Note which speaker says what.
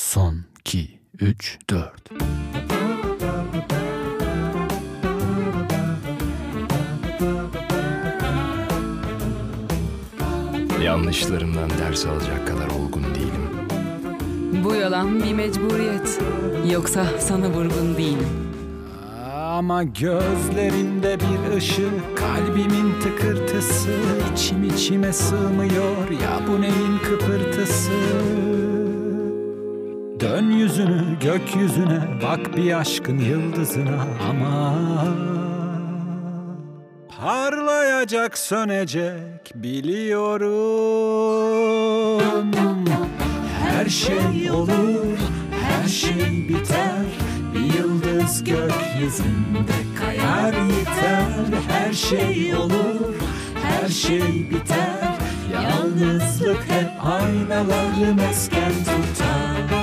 Speaker 1: Son 2, 3, 4.
Speaker 2: Yanlışlarımdan ders alacak kadar olgun değilim.
Speaker 3: Bu yalan bir mecburiyet. Yoksa sana vurgun değilim.
Speaker 1: Ama gözlerinde bir ışık, kalbimin tıkırtısı, içim içime sığmıyor ya, bu neyin kıpırtısı? Dön yüzünü gökyüzüne, bak bir aşkın yıldızına, ama parlayacak, sönecek biliyorum. Her şey olur, her şey biter, bir yıldız gökyüzünde kayar yeter. Her şey olur, her şey biter, yalnızlık hep aynaları mesken tutar.